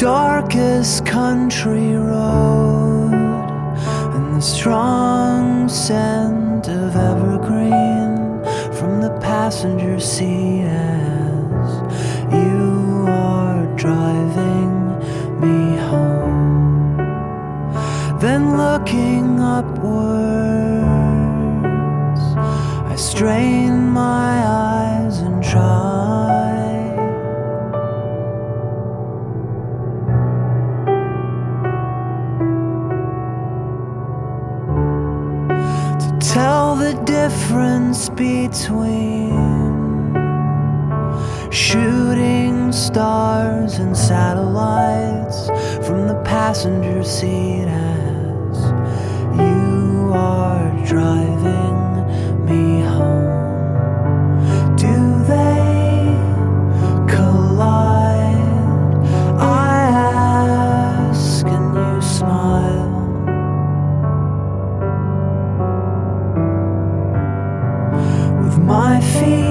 darkest country road, and the strong scent of evergreen from the passenger seat as you are driving me home. Then looking upwards, I strain my eyes and try to tell the difference between shooting stars and satellites from the passenger seat as you are driving me home. Do they collide? I ask and you smile. With my feet